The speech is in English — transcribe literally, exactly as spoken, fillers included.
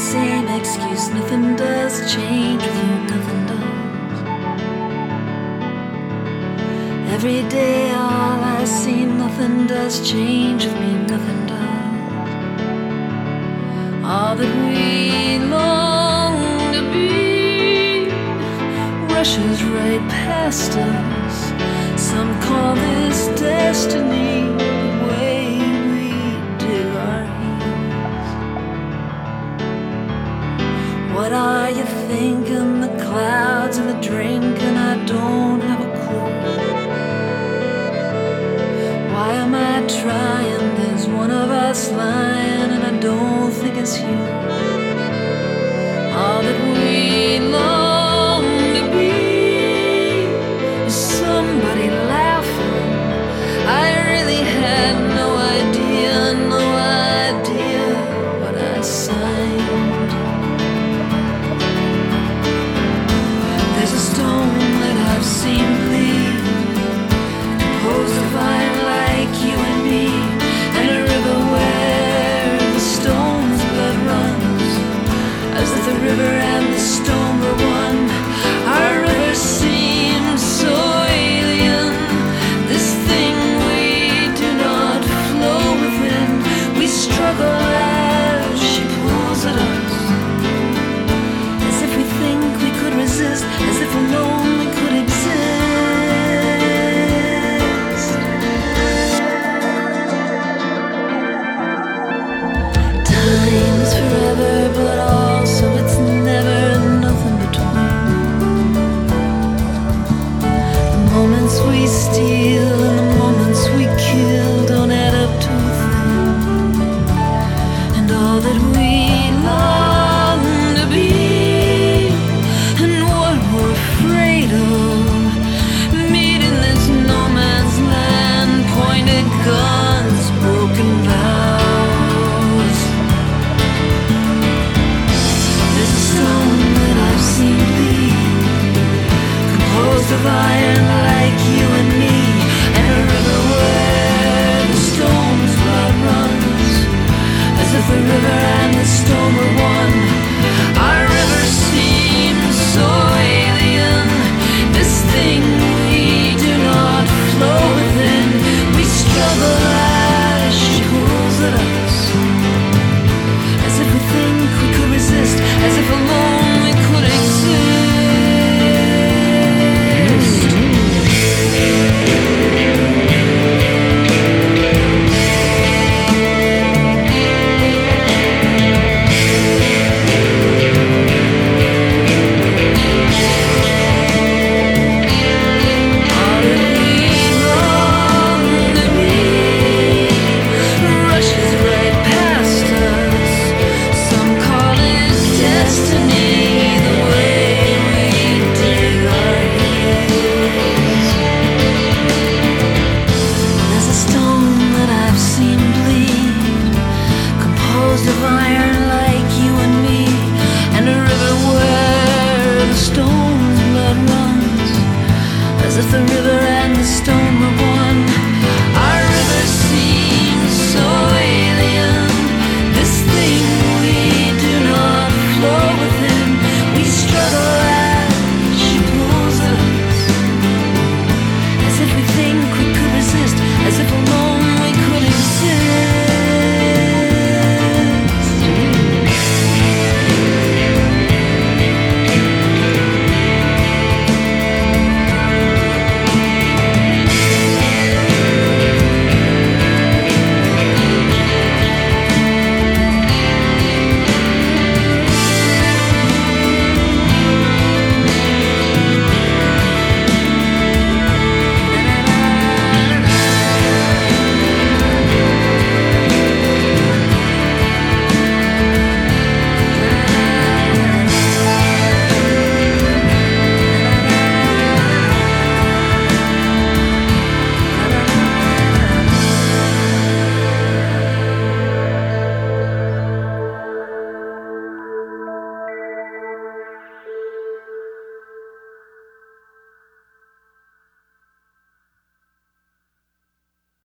same excuse. Nothing does change with you, nothing does. Every day all I see, nothing does change with me, nothing does. All that we long to be rushes right past us. Some call this destiny, the way we do our heels. What are you thinking? The clouds and the drink, and I don't have a clue. Why am I trying? There's one of us lying, and I don't think it's you. All that we long to be is somebody laughing. I really had no idea, no idea what I signed. There's a stone that I've seen bleed, composed of iron like you and me, and a river where the stone's blood runs, as if the river and the stone were one. Our river seems so alien, this thing we do not flow within. We struggle as she pulls at us, as if we think we could resist, as if alone we could exist. Time is forever, but also it's never, nothing between. The moments we steal and the moments we kill don't add up to a thing. And all that we long to be, and what we're afraid of, meet in this no man's land, pointed guns, broken vows. There's a stone that I've seen bleed, composed of iron like you and me, and a river where the stone's blood runs, as if the river and the stone were one. Our river seems so alien, this thing we do not flow within. We struggle as she pulls at us, as if we think we could resist, as if alone we could exist. All that we long to be rushes right past us. Some call it destiny, the way we dig our heels. There's a stone that I've seen bleed, composed of iron like you and me, and a river where the stone's blood runs, as if the river and the stone were one.